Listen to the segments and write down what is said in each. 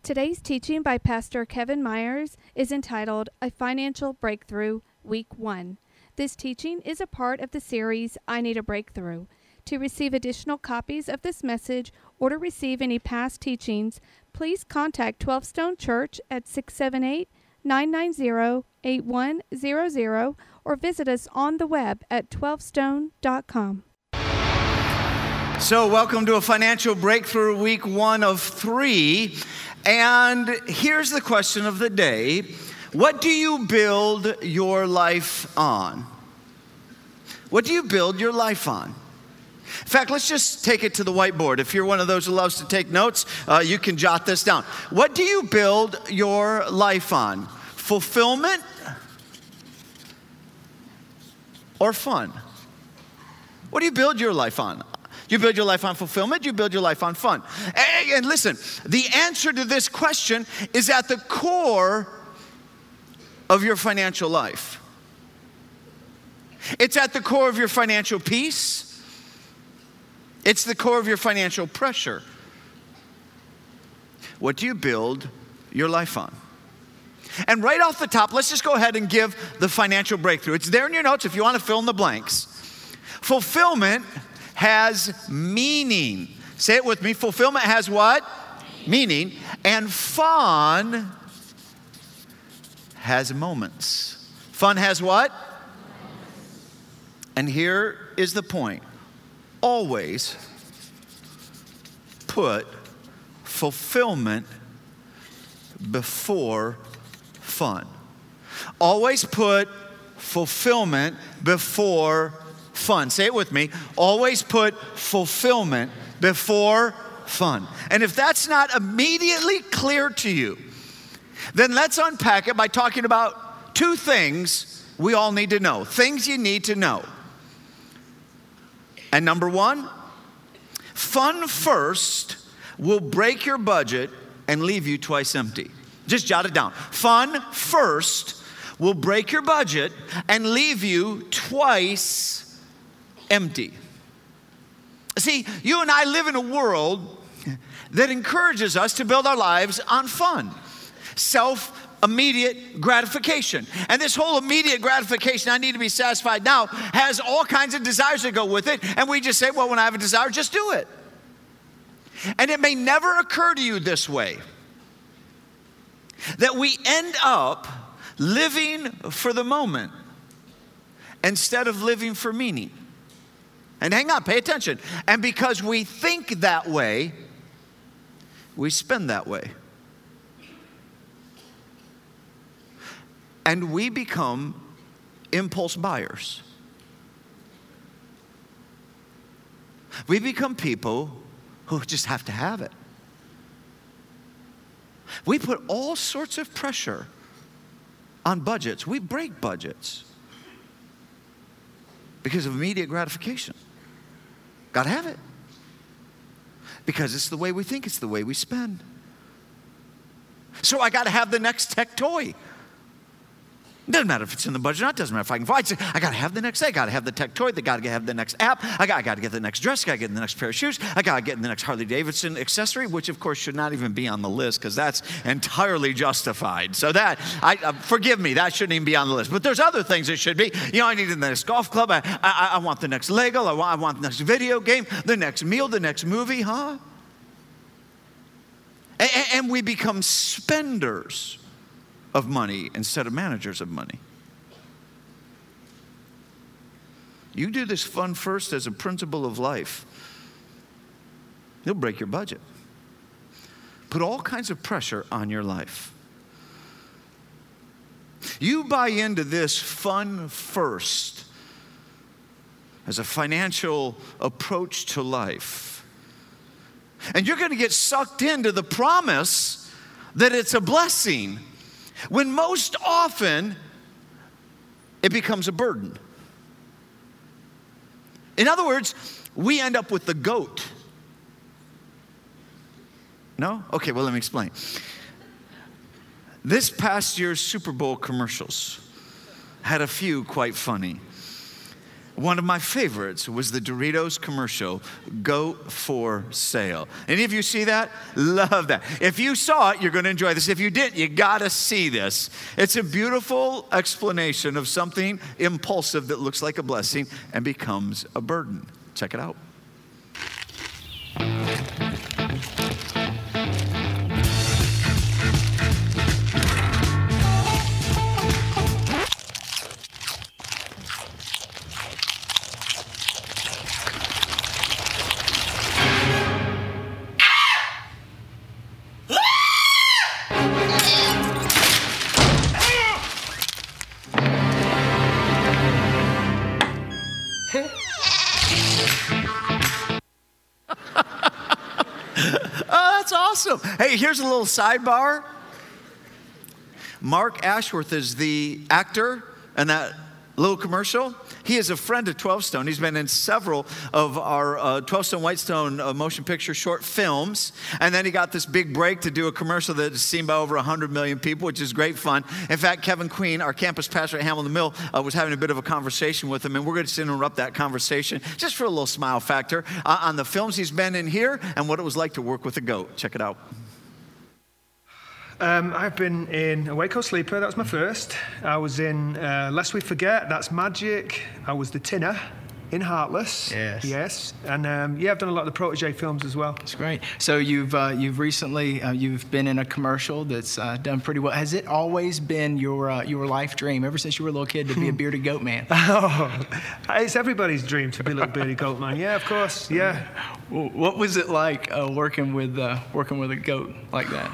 Today's teaching by Pastor Kevin Myers is entitled A Financial Breakthrough, Week 1. This teaching is a part of the series, I Need a Breakthrough. To receive additional copies of this message or to receive any past teachings, please contact 12 Stone Church at 678-990-8100 or visit us on the web at 12stone.com. So welcome to a Financial Breakthrough, week 1 of 3. And here's the question of the day. What do you build your life on? What do you build your life on? In fact, let's just take it to the whiteboard. If you're one of those who loves to take notes, you can jot this down. What do you build your life on? Fulfillment or fun? What do you build your life on? You build your life on fulfillment, you build your life on fun. And listen, the answer to this question is at the core of your financial life. It's at the core of your financial peace. It's the core of your financial pressure. What do you build your life on? And right off the top, let's just go ahead and give the financial breakthrough. It's there in your notes if you want to fill in the blanks. Fulfillment has meaning. Say it with me. Fulfillment has what? Meaning. And fun has moments. Fun has what? And here is the point. Always put fulfillment before fun. Always put fulfillment before fun. Say it with me. Always put fulfillment before fun. And if that's not immediately clear to you, then let's unpack it by talking about two things we all need to know. Things you need to know. And number one, fun first will break your budget and leave you twice empty. Just jot it down. Fun first will break your budget and leave you twice empty. See, you and I live in a world that encourages us to build our lives on fun, immediate gratification. And this whole immediate gratification, I need to be satisfied now, has all kinds of desires that go with it. And we just say, well, when I have a desire, just do it. And it may never occur to you this way, that we end up living for the moment instead of living for meaning. And hang on, pay attention. And because we think that way, we spend that way. And we become impulse buyers. We become people who just have to have it. We put all sorts of pressure on budgets. We break budgets because of immediate gratification. Got to have it. Because it's the way we think, it's the way we spend. So I got to have the next tech toy. Doesn't matter if it's in the budget or not. Doesn't matter if I can find it. I got to have the next thing. I got to have the tech toy. I got to have the next app. I got to get the next dress. I got to get the next pair of shoes. I got to get the next Harley Davidson accessory, which of course should not even be on the list because that's entirely justified. So that, forgive me, that shouldn't even be on the list. But there's other things that should be. You know, I need the next golf club. I want the next Lego. I want the next video game, the next meal, the next movie, huh? And we become spenders of money instead of managers of money. You do this fun first as a principle of life, you'll break your budget. Put all kinds of pressure on your life. You buy into this fun first as a financial approach to life, and you're going to get sucked into the promise that it's a blessing, when most often it becomes a burden. In other words, we end up with the goat. No? Okay, well, let me explain. This past year's Super Bowl commercials had a few quite funny. One of my favorites was the Doritos commercial, Goat for Sale. Any of you see that? Love that. If you saw it, you're going to enjoy this. If you didn't, you got to see this. It's a beautiful explanation of something impulsive that looks like a blessing and becomes a burden. Check it out. Awesome. Hey, here's a little sidebar. Mark Ashworth is the actor in that little commercial. He is a friend of 12 Stone. He's been in several of our 12 Stone Whitestone motion picture short films. And then he got this big break to do a commercial that is seen by over 100 million people, which is great fun. In fact, Kevin Queen, our campus pastor at Hamilton Mill, was having a bit of a conversation with him. And we're going to interrupt that conversation just for a little smile factor on the films he's been in here and what it was like to work with a goat. Check it out. I've been in A Waco Sleeper, that was my first. I was in Lest We Forget, that's Magic. I was the Tinner in Heartless. Yes. And I've done a lot of the Protégé films as well. That's great. So you've recently you've been in a commercial that's done pretty well. Has it always been your life dream ever since you were a little kid to be a bearded goat man? Oh, it's everybody's dream to be a little bearded goat man. Yeah, of course. Yeah. What was it like working with a goat like that?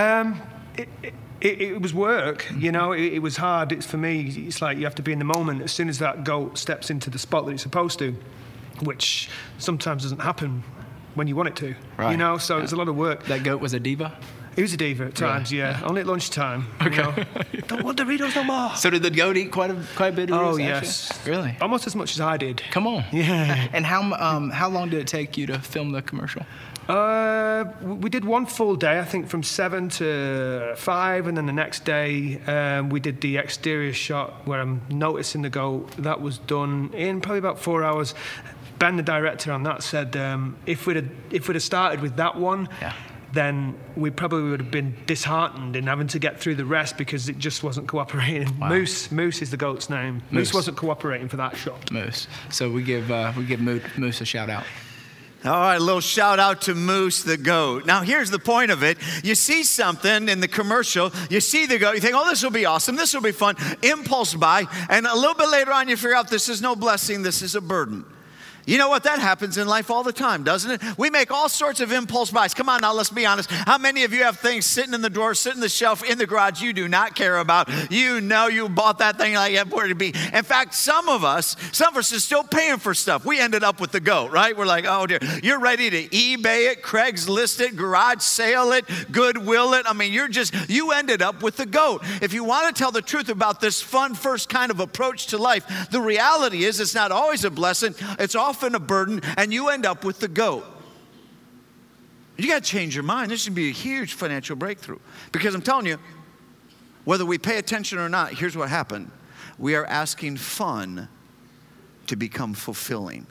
It was work, you know. It was hard. It's for me. It's like you have to be in the moment as soon as that goat steps into the spot that it's supposed to, which sometimes doesn't happen when you want it to. Right. You know, so it's a lot of work. That goat was a diva? He was a diva at times, yeah. Only at lunchtime. Okay. You know? Don't want Doritos no more. So did the goat eat quite a bit of Doritos? Oh yes, actually? Really? Almost as much as I did. Come on. Yeah. And how long did it take you to film the commercial? We did one full day, I think, from 7 to 5, and then the next day we did the exterior shot where I'm noticing the goat. That was done in probably about 4 hours. Ben, the director on that, said if we'd have started with that one, then we probably would have been disheartened in having to get through the rest because it just wasn't cooperating. Wow. Moose is the goat's name. Moose wasn't cooperating for that shot. Moose. So we give Moose a shout out. All right, a little shout out to Moose the goat. Now, here's the point of it. You see something in the commercial, you see the goat, you think, oh, this will be awesome, this will be fun, impulse buy, and a little bit later on you figure out this is no blessing, this is a burden. You know what? That happens in life all the time, doesn't it? We make all sorts of impulse buys. Come on now, let's be honest. How many of you have things sitting in the drawer, sitting in the shelf, in the garage you do not care about? You know you bought that thing like where to be. In fact, some of us are still paying for stuff. We ended up with the goat, right? We're like, oh dear. You're ready to eBay it, Craigslist it, garage sale it, Goodwill it. I mean, you ended up with the goat. If you want to tell the truth about this fun first kind of approach to life, the reality is it's not always a blessing. It's often a burden, and you end up with the goat. You got to change your mind. This should be a huge financial breakthrough. Because I'm telling you, whether we pay attention or not, here's what happened. We are asking fun to become fulfilling.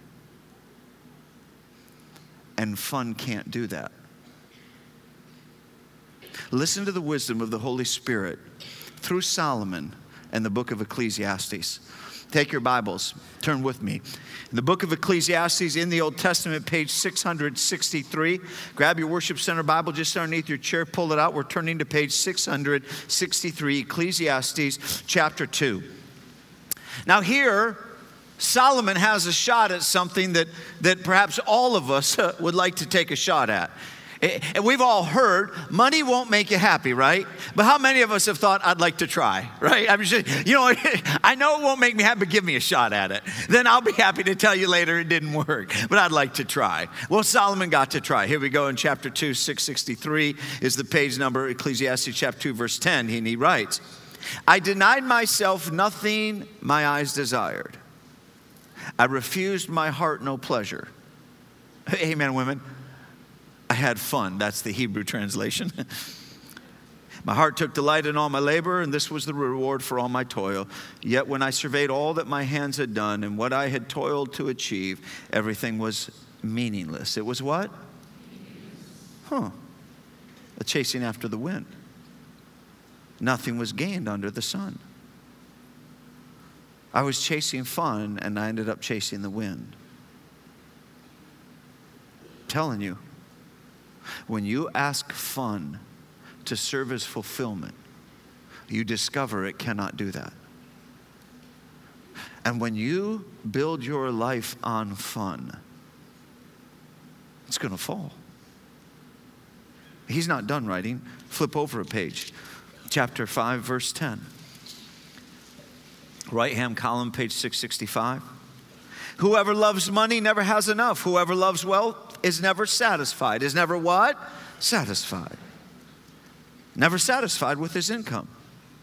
And fun can't do that. Listen to the wisdom of the Holy Spirit through Solomon and the book of Ecclesiastes. Take your Bibles, turn with me. In the book of Ecclesiastes in the Old Testament, page 663. Grab your Worship Center Bible just underneath your chair, pull it out. We're turning to page 663, Ecclesiastes chapter 2. Now here, Solomon has a shot at something that perhaps all of us would like to take a shot at. And we've all heard money won't make you happy, right? But how many of us have thought, I'd like to try, right? I'm just, I know it won't make me happy, but give me a shot at it. Then I'll be happy to tell you later it didn't work, but I'd like to try. Well, Solomon got to try. Here we go in chapter 2, 663 is the page number, Ecclesiastes chapter 2, verse 10, and he writes, I denied myself nothing my eyes desired. I refused my heart no pleasure. Amen, women. I had fun. That's the Hebrew translation. My heart took delight in all my labor, and this was the reward for all my toil. Yet when I surveyed all that my hands had done and what I had toiled to achieve, everything was meaningless. It was what? A chasing after the wind. Nothing was gained under the sun. I was chasing fun, and I ended up chasing the wind. I'm telling you, when you ask fun to serve as fulfillment, you discover it cannot do that. And when you build your life on fun, it's going to fall. He's not done writing. Flip over a page. Chapter 5, verse 10. Right-hand column, page 665. Whoever loves money never has enough. Whoever loves wealth is never satisfied. Is never what? Satisfied. Never satisfied with his income.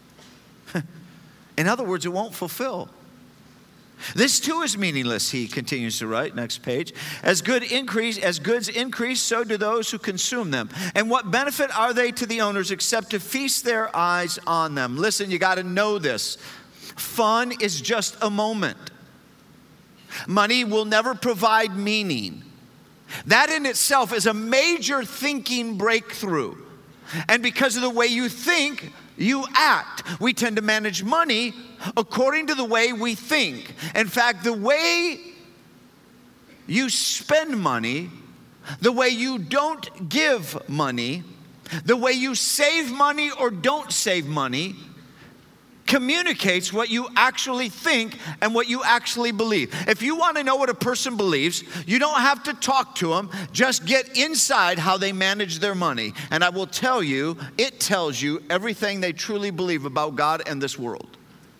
In other words, it won't fulfill. This too is meaningless, he continues to write, next page. As goods increase, so do those who consume them. And what benefit are they to the owners except to feast their eyes on them? Listen, you got to know this. Fun is just a moment. Money will never provide meaning. That in itself is a major thinking breakthrough. And because of the way you think, you act. We tend to manage money according to the way we think. In fact, the way you spend money, the way you don't give money, the way you save money or don't save money, communicates what you actually think and what you actually believe. If you want to know what a person believes, you don't have to talk to them. Just get inside how they manage their money. And I will tell you, it tells you everything they truly believe about God and this world.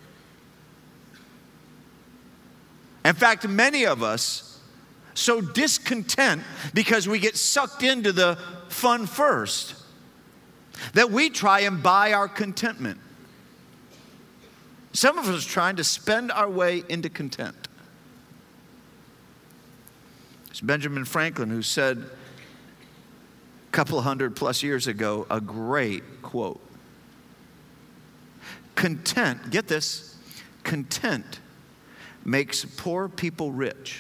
In fact, many of us so discontent because we get sucked into the fun first that we try and buy our contentment. Some of us are trying to spend our way into content. It's Benjamin Franklin who said a couple 100+ years ago a great quote. Content, get this, content makes poor people rich,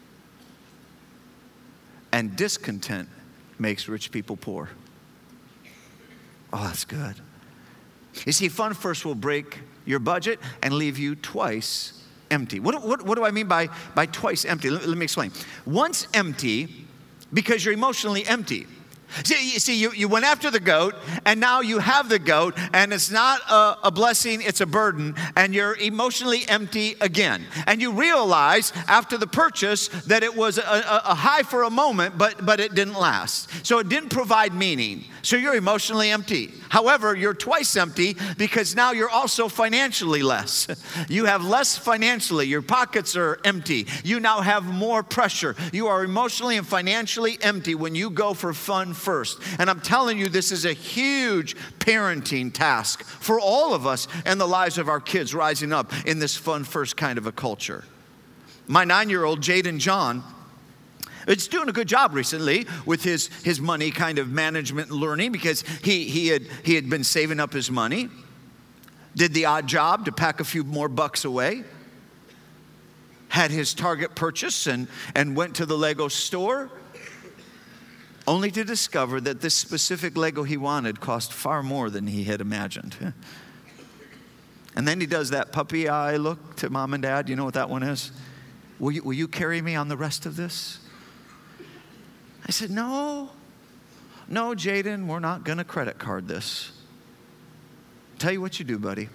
and discontent makes rich people poor. Oh, that's good. You see, fun first will break your budget and leave you twice empty. What do I mean by twice empty? Let me explain. Once empty because you're emotionally empty. See, you went after the goat, and now you have the goat, and it's not a blessing, it's a burden, and you're emotionally empty again. And you realize after the purchase that it was a high for a moment, but it didn't last. So it didn't provide meaning. So you're emotionally empty. However, you're twice empty because now you're also financially less. You have less financially. Your pockets are empty. You now have more pressure. You are emotionally and financially empty when you go for fun first. And I'm telling you, this is a huge parenting task for all of us and the lives of our kids rising up in this fun first kind of a culture. My 9-year-old Jaden John is doing a good job recently with his money kind of management learning because he had been saving up his money, did the odd job to pack a few more bucks away, had his Target purchase and went to the Lego store, only to discover that this specific Lego he wanted cost far more than he had imagined. And then he does that puppy eye look to mom and dad. You know what that one is? Will you carry me on the rest of this? I said, no, Jaden, we're not going to credit card this. Tell you what you do, buddy.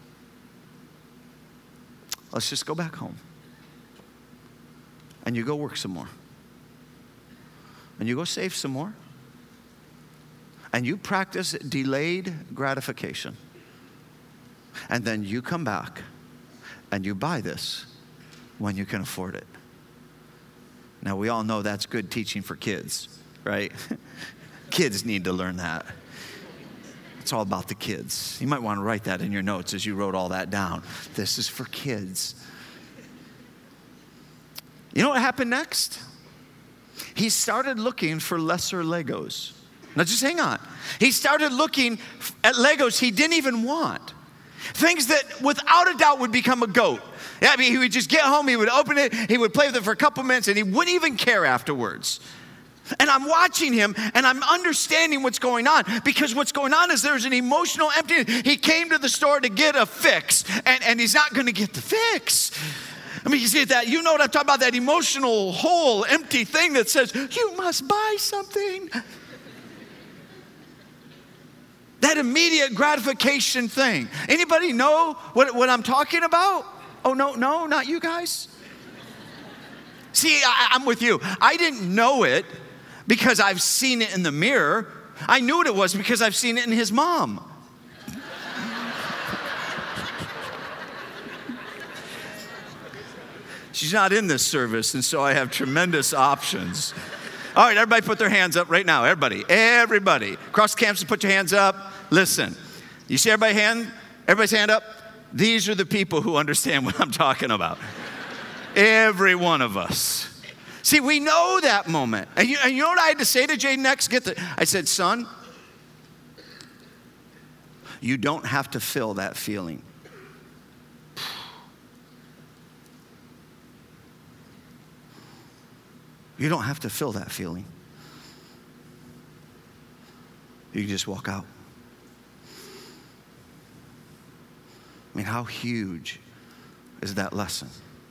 Let's just go back home. And you go work some more. And you go save some more. And you practice delayed gratification. And then you come back and you buy this when you can afford it. Now, we all know that's good teaching for kids, right? Kids need to learn that. It's all about the kids. You might want to write that in your notes as you wrote all that down. This is for kids. You know what happened next? He started looking for lesser Legos. Now just hang on. He started looking at Legos he didn't even want. Things that without a doubt would become a goat. I mean, he would just get home, he would open it, he would play with it for a couple minutes, and he wouldn't even care afterwards. And I'm watching him, and I'm understanding what's going on, because what's going on is there's an emotional emptiness. He came to the store to get a fix, and he's not going to get the fix. I mean, you see that, you know what I'm talking about, that emotional, whole, empty thing that says, you must buy something. That immediate gratification thing. Anybody know what I'm talking about? Oh, no, not you guys. See, I'm with you. I didn't know it because I've seen it in the mirror. I knew what it was because I've seen it in his mom. She's not in this service, and so I have tremendous options. All right, everybody put their hands up right now. Everybody. Across the campus, put your hands up. Listen, you see everybody's hand up? These are the people who understand what I'm talking about. Every one of us. See, we know that moment. And you know what I had to say to Jay next? I said, son, you don't have to feel that feeling. You don't have to feel that feeling. You can just walk out. I mean, how huge is that lesson?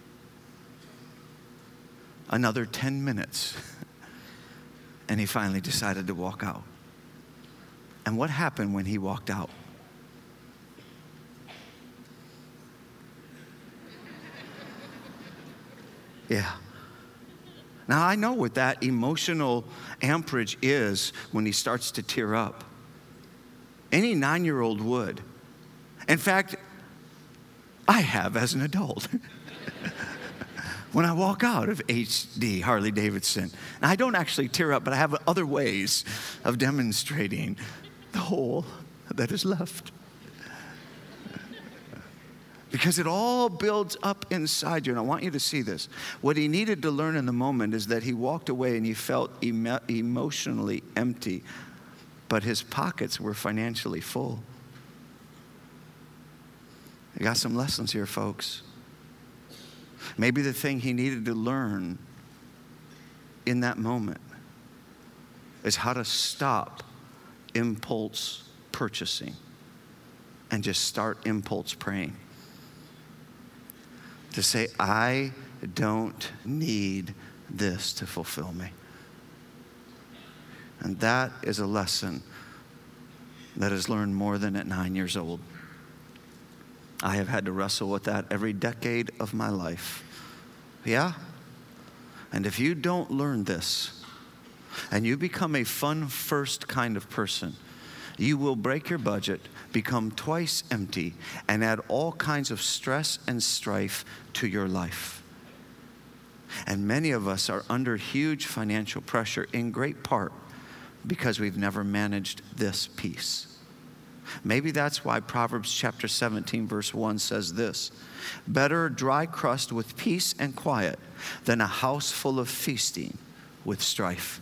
Another 10 minutes, and he finally decided to walk out. And what happened when he walked out? Yeah. Now, I know what that emotional amperage is when he starts to tear up. Any 9-year-old would. In fact, I have as an adult. When I walk out of HD, Harley Davidson, and I don't actually tear up, but I have other ways of demonstrating the hole that is left. Because it all builds up inside you, and I want you to see this. What he needed to learn in the moment is that he walked away and he felt emotionally empty, but his pockets were financially full. I got some lessons here, folks. Maybe the thing he needed to learn in that moment is how to stop impulse purchasing and just start impulse praying. To say, I don't need this to fulfill me. And that is a lesson that is learned more than at 9 years old. I have had to wrestle with that every decade of my life. Yeah? And if you don't learn this, and you become a fun-first kind of person, you will break your budget, become twice empty, and add all kinds of stress and strife to your life. And many of us are under huge financial pressure, in great part because we've never managed this piece. Maybe that's why Proverbs chapter 17, verse 1 says this: better a dry crust with peace and quiet than a house full of feasting with strife.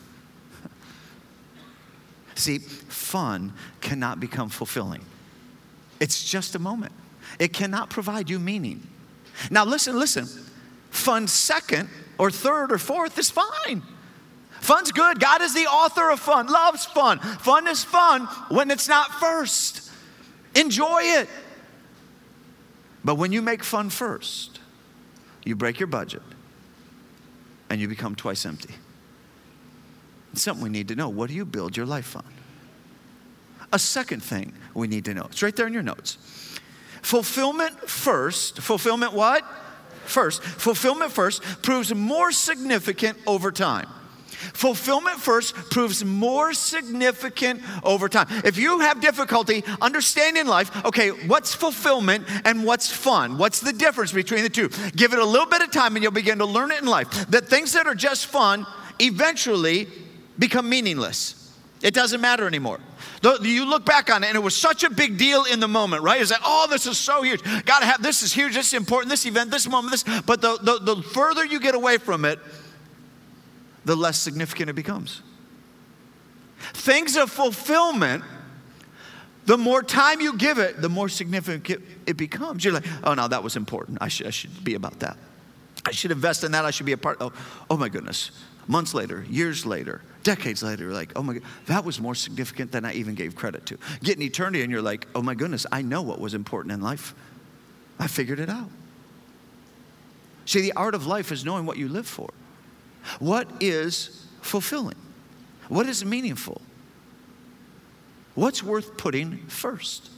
See, fun cannot become fulfilling. It's just a moment. It cannot provide you meaning. Now listen. Fun second or third or fourth is fine. Fun's good. God is the author of fun, loves fun. Fun is fun when it's not first. Enjoy it. But when you make fun first, you break your budget and you become twice empty. It's something we need to know. What do you build your life on? A second thing we need to know. It's right there in your notes. Fulfillment first. Fulfillment what? First. Fulfillment first proves more significant over time. Fulfillment first proves more significant over time. If you have difficulty understanding life, okay, what's fulfillment and what's fun? What's the difference between the two? Give it a little bit of time and you'll begin to learn it in life. That things that are just fun eventually become meaningless. It doesn't matter anymore. You look back on it and it was such a big deal in the moment, right? It's like, oh, this is so huge. Gotta have, this is huge, this is important, this event, this moment, this. But the further you get away from it, the less significant it becomes. Things of fulfillment, the more time you give it, the more significant it becomes. You're like, oh no, that was important. I should be about that. I should invest in that. I should be a part. Oh my goodness. Months later, years later, decades later, you're like, oh my God, that was more significant than I even gave credit to. Get in eternity and you're like, oh my goodness, I know what was important in life. I figured it out. See, the art of life is knowing what you live for. What is fulfilling? What is meaningful? What's worth putting first?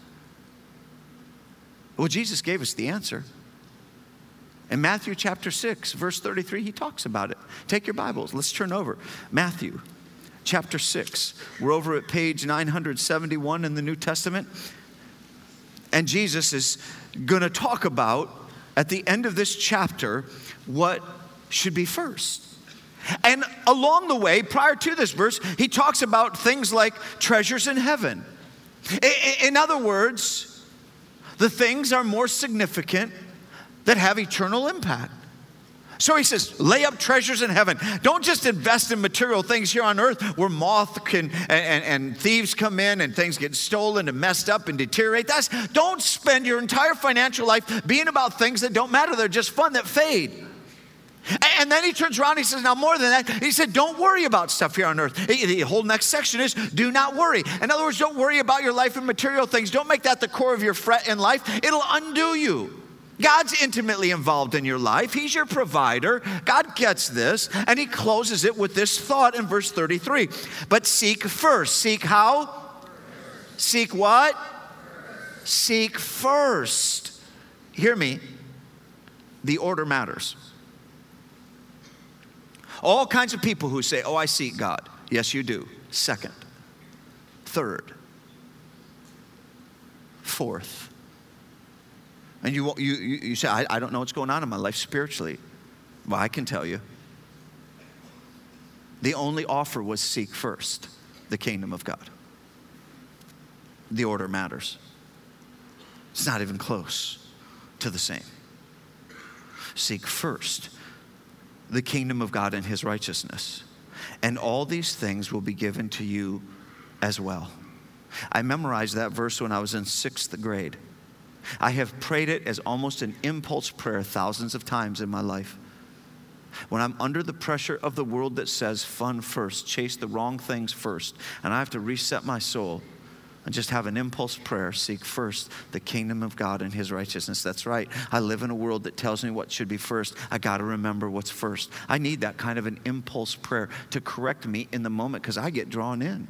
Well, Jesus gave us the answer. In Matthew chapter 6, verse 33, he talks about it. Take your Bibles. Let's turn over. Matthew chapter 6. We're over at page 971 in the New Testament. And Jesus is going to talk about, at the end of this chapter, what should be first. And along the way, prior to this verse, he talks about things like treasures in heaven. In other words, the things are more significant that have eternal impact. So he says, lay up treasures in heaven. Don't just invest in material things here on earth where moth can and thieves come in and things get stolen and messed up and deteriorate. Don't spend your entire financial life being about things that don't matter. They're just fun, that fade. And then he turns around and he says, now more than that, he said, don't worry about stuff here on earth. The whole next section is, do not worry. In other words, don't worry about your life and material things. Don't make that the core of your fret in life. It'll undo you. God's intimately involved in your life. He's your provider. God gets this. And he closes it with this thought in verse 33. But seek first. Seek how? Seek what? Seek first. Hear me. The order matters. All kinds of people who say, oh, I seek God. Yes, you do. Second. Third. Fourth. And you say, I don't know what's going on in my life spiritually. Well, I can tell you. The only offer was seek first the kingdom of God. The order matters. It's not even close to the same. Seek first the kingdom of God and his righteousness, and all these things will be given to you as well. I memorized that verse when I was in 6th grade. I have prayed it as almost an impulse prayer thousands of times in my life. When I'm under the pressure of the world that says fun first, chase the wrong things first, and I have to reset my soul and just have an impulse prayer, seek first the kingdom of God and his righteousness. That's right. I live in a world that tells me what should be first. I got to remember what's first. I need that kind of an impulse prayer to correct me in the moment because I get drawn in.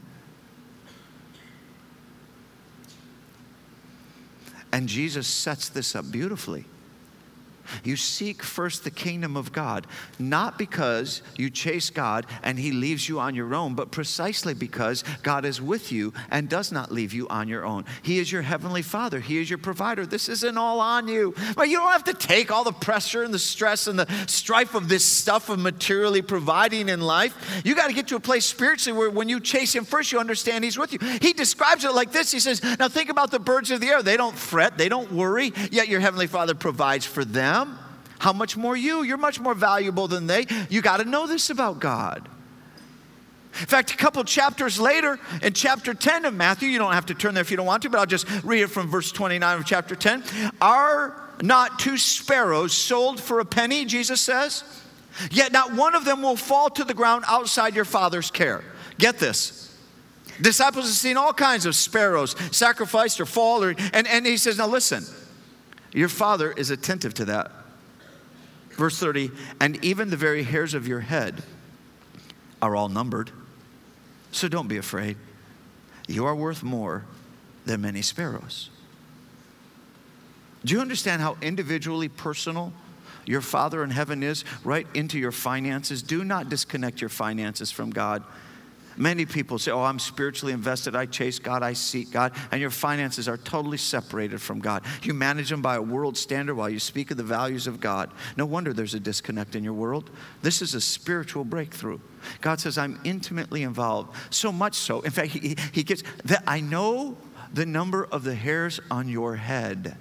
And Jesus sets this up beautifully. You seek first the kingdom of God, not because you chase God and he leaves you on your own, but precisely because God is with you and does not leave you on your own. He is your heavenly Father. He is your provider. This isn't all on you. But you don't have to take all the pressure and the stress and the strife of this stuff of materially providing in life. You got to get to a place spiritually where when you chase him first, you understand he's with you. He describes it like this. He says, now think about the birds of the air. They don't fret. They don't worry. Yet your heavenly Father provides for them. How much more you? You're much more valuable than they. You got to know this about God. In fact, a couple chapters later, in chapter 10 of Matthew, you don't have to turn there if you don't want to, but I'll just read it from verse 29 of chapter 10. Are not 2 sparrows sold for a penny, Jesus says? Yet not one of them will fall to the ground outside your Father's care. Get this. Disciples have seen all kinds of sparrows sacrificed or fall. And he says, now listen, your Father is attentive to that. Verse 30, and even the very hairs of your head are all numbered. So don't be afraid. You are worth more than many sparrows. Do you understand how individually personal your Father in heaven is right into your finances? Do not disconnect your finances from God. Many people say, oh, I'm spiritually invested. I chase God. I seek God. And your finances are totally separated from God. You manage them by a world standard while you speak of the values of God. No wonder there's a disconnect in your world. This is a spiritual breakthrough. God says, I'm intimately involved. So much so. In fact, he gets that. I know the number of the hairs on your head.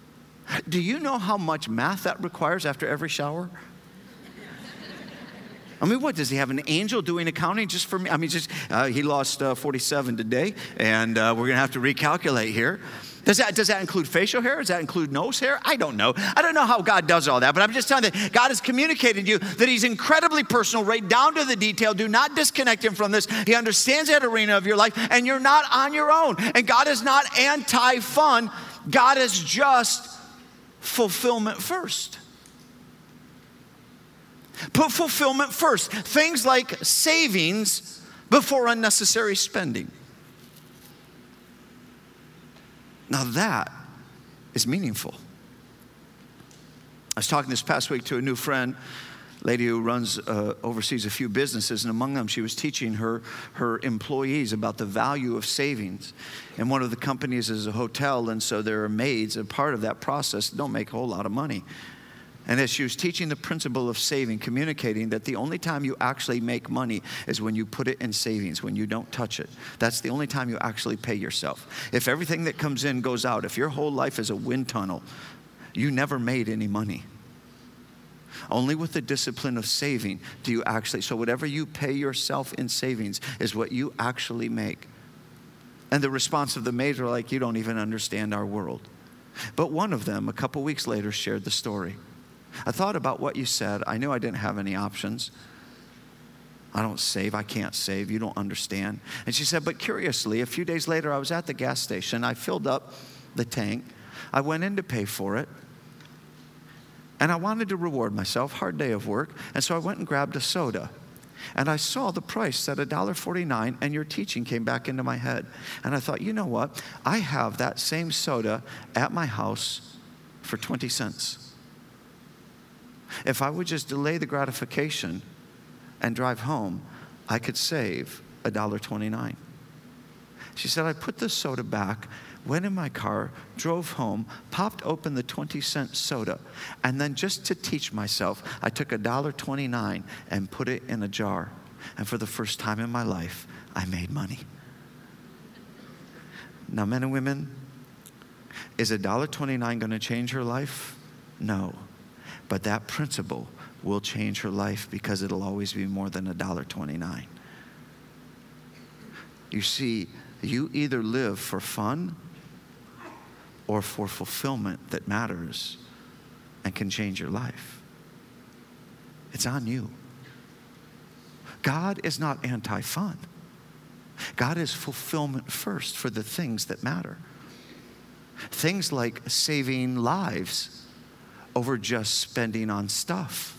Do you know how much math that requires after every shower? I mean, what, does he have an angel doing accounting just for me? I mean, he lost 47 today, and we're going to have to recalculate here. Does that include facial hair? Does that include nose hair? I don't know. I don't know how God does all that, but I'm just telling you that God has communicated to you that he's incredibly personal, right down to the detail. Do not disconnect him from this. He understands that arena of your life, and you're not on your own. And God is not anti-fun. God is just fulfillment first. Put fulfillment first. Things like savings before unnecessary spending. Now that is meaningful. I was talking this past week to a new friend, lady who oversees a few businesses, and among them she was teaching her employees about the value of savings. And one of the companies is a hotel, and so there are maids, and part of that process don't make a whole lot of money. And as she was teaching the principle of saving, communicating that the only time you actually make money is when you put it in savings, when you don't touch it. That's the only time you actually pay yourself. If everything that comes in goes out, if your whole life is a wind tunnel, you never made any money. Only with the discipline of saving do you actually, so whatever you pay yourself in savings is what you actually make. And the response of the maids were like, you don't even understand our world. But one of them, a couple weeks later, shared the story. I thought about what you said. I knew I didn't have any options. I don't save. I can't save. You don't understand. And she said, but curiously, a few days later, I was at the gas station. I filled up the tank. I went in to pay for it. And I wanted to reward myself. Hard day of work. And so I went and grabbed a soda. And I saw the price said $1.49, and your teaching came back into my head. And I thought, you know what? I have that same soda at my house for 20 cents. If I would just delay the gratification and drive home, I could save $1.29. She said, I put the soda back, went in my car, drove home, popped open the 20-cent soda, and then just to teach myself, I took $1.29 and put it in a jar. And for the first time in my life, I made money. Now, men and women, is $1.29 going to change your life? No. But that principle will change her life because it'll always be more than $1.29. You see, you either live for fun or for fulfillment that matters and can change your life. It's on you. God is not anti-fun. God is fulfillment first for the things that matter. Things like saving lives over just spending on stuff.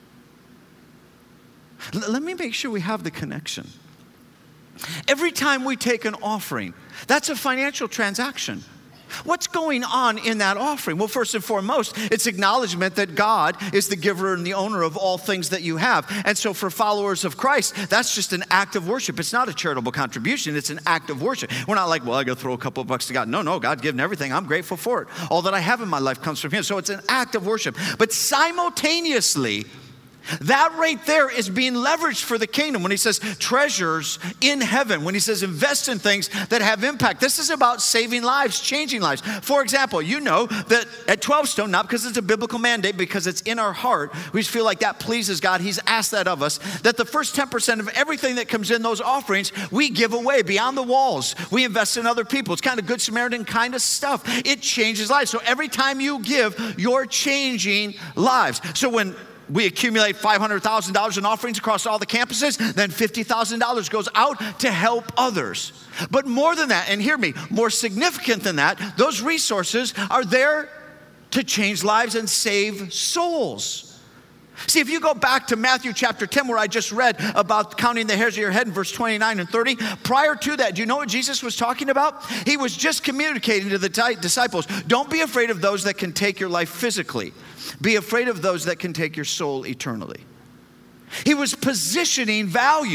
Let me make sure we have the connection. Every time we take an offering, that's a financial transaction. What's going on in that offering? Well, first and foremost, it's acknowledgement that God is the giver and the owner of all things that you have. And so for followers of Christ, that's just an act of worship. It's not a charitable contribution. It's an act of worship. We're not like, well, I got to throw a couple of bucks to God. No, God's given everything. I'm grateful for it. All that I have in my life comes from him. So it's an act of worship. But simultaneously, that right there is being leveraged for the kingdom. When he says treasures in heaven, when he says invest in things that have impact, this is about saving lives, changing lives. For example, you know that at 12 Stone, not because it's a biblical mandate, because it's in our heart, we just feel like that pleases God. He's asked that of us, that the first 10% of everything that comes in those offerings, we give away beyond the walls. We invest in other people. It's kind of Good Samaritan kind of stuff. It changes lives. So every time you give, you're changing lives. So when we accumulate $500,000 in offerings across all the campuses, then $50,000 goes out to help others. But more than that, and hear me, more significant than that, those resources are there to change lives and save souls. See, if you go back to Matthew chapter 10, where I just read about counting the hairs of your head in verse 29 and 30, prior to that, do you know what Jesus was talking about? He was just communicating to the disciples, don't be afraid of those that can take your life physically. Be afraid of those that can take your soul eternally. He was positioning value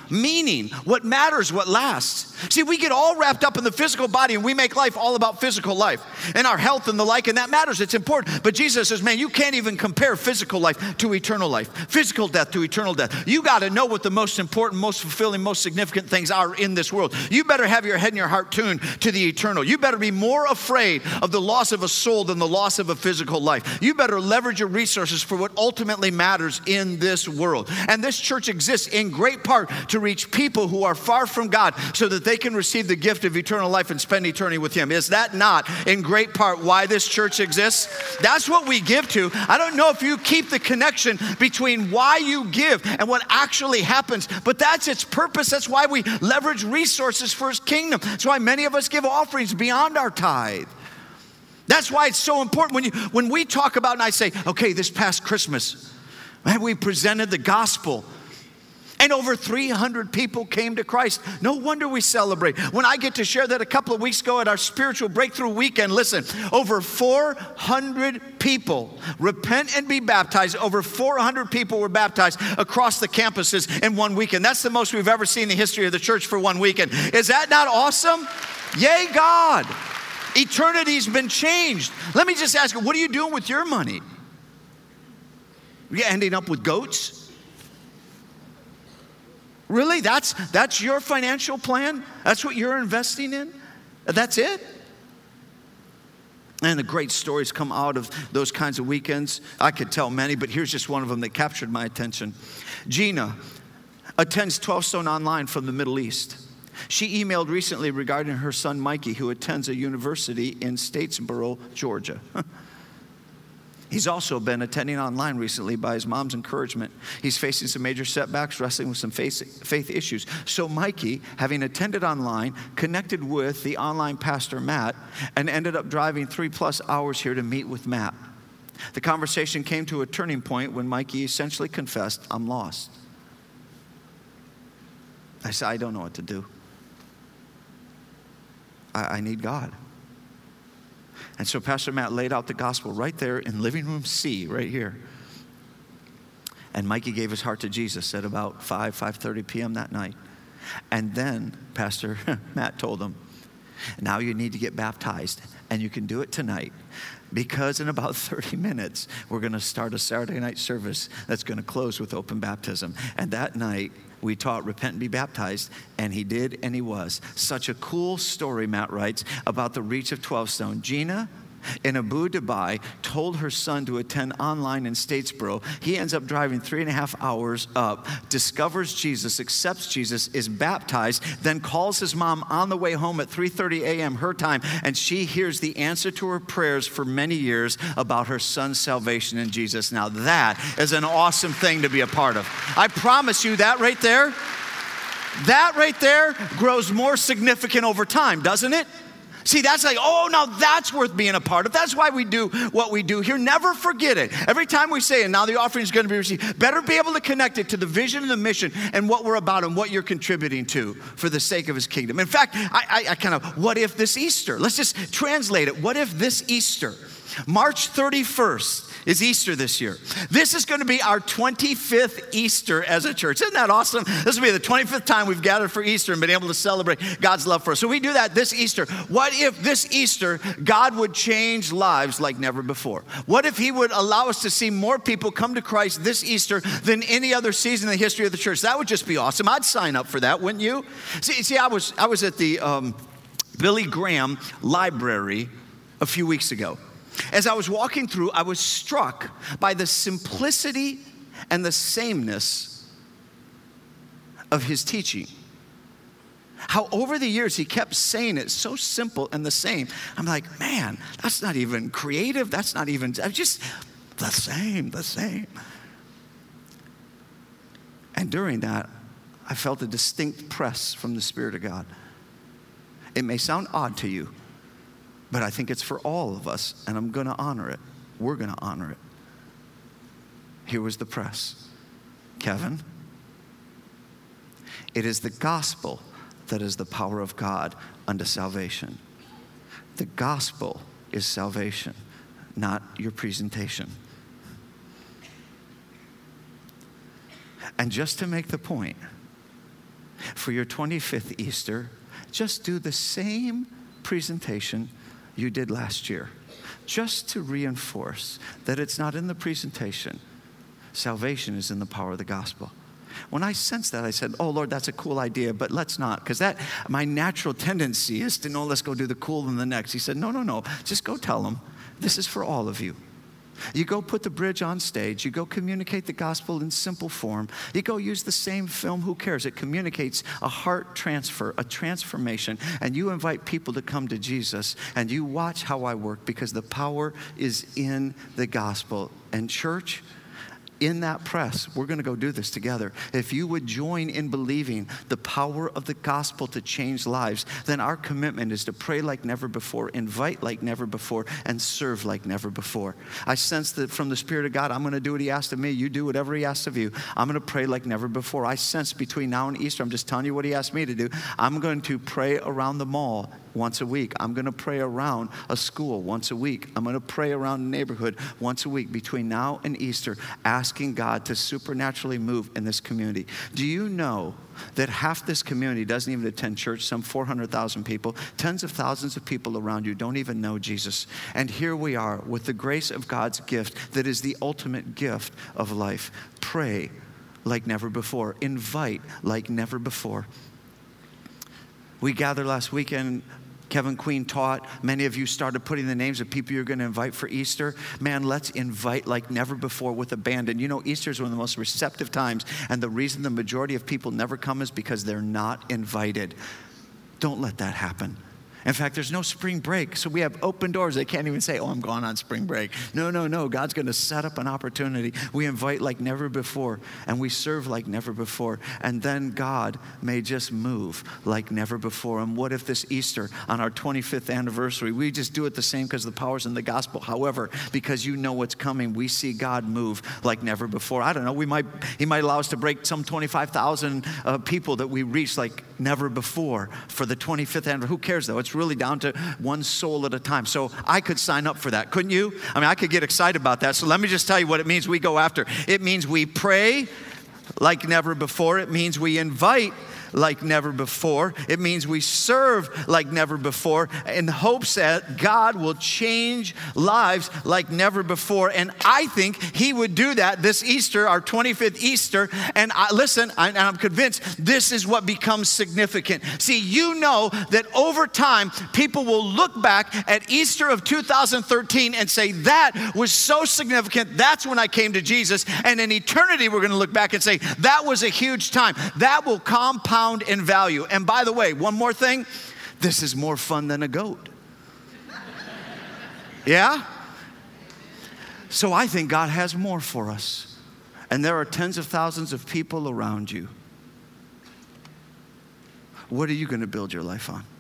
meaning, what matters, what lasts. See, we get all wrapped up in the physical body and we make life all about physical life and our health and the like, and that matters. It's important. But Jesus says, man, you can't even compare physical life to eternal life, physical death to eternal death. You got to know what the most important, most fulfilling, most significant things are in this world. You better have your head and your heart tuned to the eternal. You better be more afraid of the loss of a soul than the loss of a physical life. You better leverage your resources for what ultimately matters in this world. And this church exists in great part to reach people who are far from God so that they can receive the gift of eternal life and spend eternity with Him. Is that not in great part why this church exists? That's what we give to. I don't know if you keep the connection between why you give and what actually happens, but that's its purpose. That's why we leverage resources for His kingdom. That's why many of us give offerings beyond our tithe. That's why it's so important when we talk about, and I say, okay, this past Christmas, man, we presented the gospel. And over 300 people came to Christ. No wonder we celebrate. When I get to share that a couple of weeks ago at our spiritual breakthrough weekend, listen, over 400 people repent and be baptized. Over 400 people were baptized across the campuses in one weekend. That's the most we've ever seen in the history of the church for one weekend. Is that not awesome? Yay, God. Eternity's been changed. Let me just ask you, what are you doing with your money? Are you ending up with goats? Really? That's your financial plan? That's what you're investing in? That's it? And the great stories come out of those kinds of weekends. I could tell many, but here's just one of them that captured my attention. Gina attends 12 Stone Online from the Middle East. She emailed recently regarding her son Mikey, who attends a university in Statesboro, Georgia. He's also been attending online recently by his mom's encouragement. He's facing some major setbacks, wrestling with some faith issues. So Mikey, having attended online, connected with the online pastor Matt and ended up driving 3+ hours here to meet with Matt. The conversation came to a turning point when Mikey essentially confessed, I'm lost. I said, I don't know what to do. I need God. And so Pastor Matt laid out the gospel right there in living room C, right here. And Mikey gave his heart to Jesus at about 5:30 p.m. that night. And then Pastor Matt told him, now you need to get baptized, and you can do it tonight. Because in about 30 minutes, we're going to start a Saturday night service that's going to close with open baptism. And that night, we taught repent and be baptized, and he did, and he was. Such a cool story, Matt writes, about the reach of 12 Stone. Gina, in Abu Dhabi, told her son to attend online in Statesboro. He ends up driving 3.5 hours up, discovers Jesus, accepts Jesus, is baptized, then calls his mom on the way home at 3:30 a.m. her time, and she hears the answer to her prayers for many years about her son's salvation in Jesus. Now that is an awesome thing to be a part of. I promise you that right there grows more significant over time, doesn't it? See, that's like, oh, now that's worth being a part of. That's why we do what we do here. Never forget it. Every time we say, and now the offering is going to be received, better be able to connect it to the vision and the mission and what we're about and what you're contributing to for the sake of His kingdom. In fact, I kind of, what if this Easter? Let's just translate it. What if this Easter, March 31st, is Easter this year? This is going to be our 25th Easter as a church. Isn't that awesome? This will be the 25th time we've gathered for Easter and been able to celebrate God's love for us. So we do that this Easter. What if this Easter, God would change lives like never before? What if He would allow us to see more people come to Christ this Easter than any other season in the history of the church? That would just be awesome. I'd sign up for that, wouldn't you? See, I was at the Billy Graham Library a few weeks ago. As I was walking through, I was struck by the simplicity and the sameness of his teaching. How over the years he kept saying it so simple and the same. I'm like, man, that's not even creative. That's not even, just the same. And during that, I felt a distinct press from the Spirit of God. It may sound odd to you, but I think it's for all of us, and I'm going to honor it. We're going to honor it. Here was the press. Kevin, it is the gospel that is the power of God unto salvation. The gospel is salvation, not your presentation. And just to make the point, for your 25th Easter, just do the same presentation you did last year, just to reinforce that it's not in the presentation. Salvation is in the power of the gospel. When I sensed that, I said, oh, Lord, that's a cool idea, but let's not, because that my natural tendency is to, no, let's go do the cool and the next. He said, no, just go tell them this is for all of you. You go put the bridge on stage. You go communicate the gospel in simple form. You go use the same film. Who cares? It communicates a heart transfer, a transformation. And you invite people to come to Jesus. And you watch how I work, because the power is in the gospel. And church, in that press, we're going to go do this together. If you would join in believing the power of the gospel to change lives, then our commitment is to pray like never before, invite like never before, and serve like never before. I sense that from the Spirit of God, I'm going to do what He asked of me. You do whatever He asked of you. I'm going to pray like never before. I sense between now and Easter, I'm just telling you what He asked me to do. I'm going to pray around the mall once a week. I'm going to pray around a school once a week. I'm going to pray around a neighborhood once a week between now and Easter, asking God to supernaturally move in this community. Do you know that half this community doesn't even attend church? Some 400,000 people, tens of thousands of people around you don't even know Jesus. And here we are with the grace of God's gift that is the ultimate gift of life. Pray like never before. Invite like never before. We gathered last weekend. Kevin Queen taught. Many of you started putting the names of people you're going to invite for Easter. Man, let's invite like never before with abandon. You know, Easter is one of the most receptive times, and the reason the majority of people never come is because they're not invited. Don't let that happen. In fact, there's no spring break, so we have open doors. They can't even say, oh, I'm gone on spring break. No. God's going to set up an opportunity. We invite like never before, and we serve like never before, and then God may just move like never before. And what if this Easter, on our 25th anniversary, we just do it the same because the power's in the gospel. However, because you know what's coming, we see God move like never before. I don't know, He might allow us to break some 25,000 people that we reach like never before for the 25th anniversary. Who cares, though? It's really down to one soul at a time. So I could sign up for that, couldn't you? I mean, I could get excited about that. So let me just tell you what it means we go after. It means we pray like never before. It means we invite like never before. It means we serve like never before in hopes that God will change lives like never before. And I think He would do that this Easter, our 25th Easter. And I'm convinced this is what becomes significant. See, you know that over time, people will look back at Easter of 2013 and say, that was so significant. That's when I came to Jesus. And in eternity, we're going to look back and say, that was a huge time. That will compound in value. And by the way, one more thing, this is more fun than a goat. Yeah? So I think God has more for us. And there are tens of thousands of people around you. What are you going to build your life on?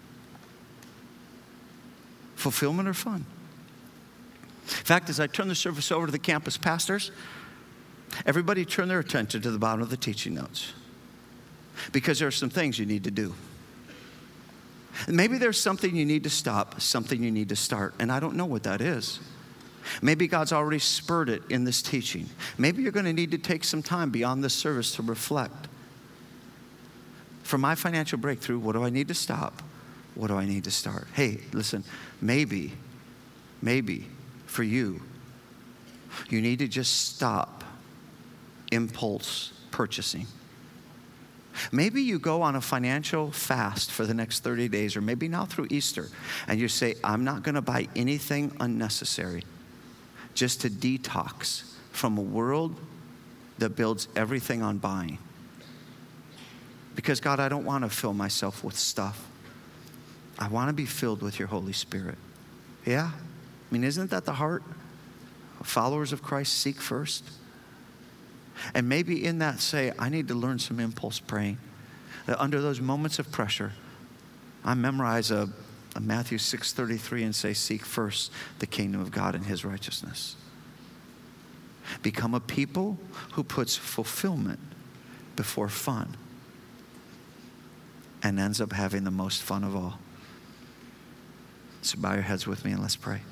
Fulfillment or fun? In fact, as I turn the service over to the campus pastors, everybody turn their attention to the bottom of the teaching notes. Because there are some things you need to do. And maybe there's something you need to stop, something you need to start. And I don't know what that is. Maybe God's already spurred it in this teaching. Maybe you're going to need to take some time beyond this service to reflect. For my financial breakthrough, what do I need to stop? What do I need to start? Hey, listen, maybe for you, you need to just stop impulse purchasing. Maybe you go on a financial fast for the next 30 days, or maybe now through Easter, and you say, I'm not going to buy anything unnecessary, just to detox from a world that builds everything on buying. Because God, I don't want to fill myself with stuff. I want to be filled with your Holy Spirit. Yeah? I mean, isn't that the heart? Followers of Christ seek first. And maybe in that say, I need to learn some impulse praying. That under those moments of pressure, I memorize a Matthew 6:33 and say, seek first the kingdom of God and his righteousness. Become a people who puts fulfillment before fun and ends up having the most fun of all. So bow your heads with me and let's pray.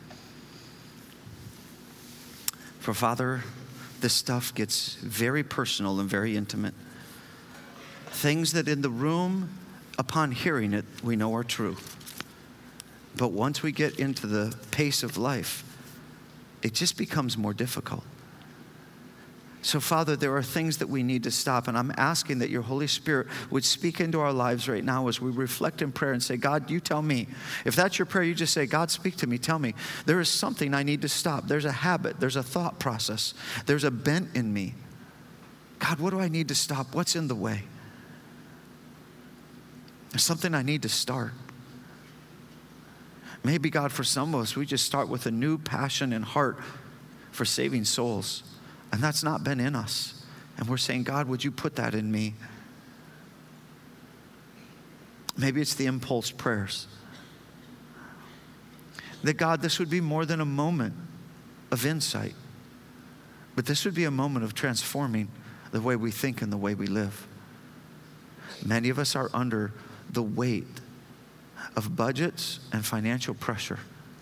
For Father, this stuff gets very personal and very intimate. Things that in the room, upon hearing it, we know are true. But once we get into the pace of life, it just becomes more difficult. So, Father, there are things that we need to stop, and I'm asking that your Holy Spirit would speak into our lives right now as we reflect in prayer and say, God, you tell me. If that's your prayer, you just say, God, speak to me. Tell me. There is something I need to stop. There's a habit. There's a thought process. There's a bent in me. God, what do I need to stop? What's in the way? There's something I need to start. Maybe, God, for some of us, we just start with a new passion and heart for saving souls. And that's not been in us. And we're saying, God, would you put that in me? Maybe it's the impulse prayers. That, God, this would be more than a moment of insight, but this would be a moment of transforming the way we think and the way we live. Many of us are under the weight of budgets and financial pressure.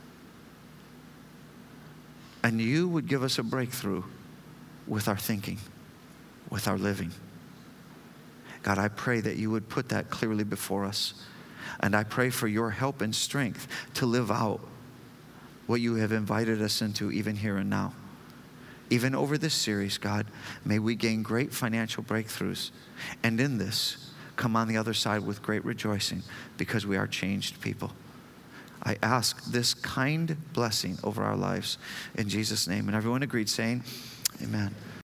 And you would give us a breakthrough with our thinking, with our living. God, I pray that you would put that clearly before us. And I pray for your help and strength to live out what you have invited us into even here and now. Even over this series, God, may we gain great financial breakthroughs. And in this, come on the other side with great rejoicing because we are changed people. I ask this kind blessing over our lives in Jesus' name. And everyone agreed saying, amen.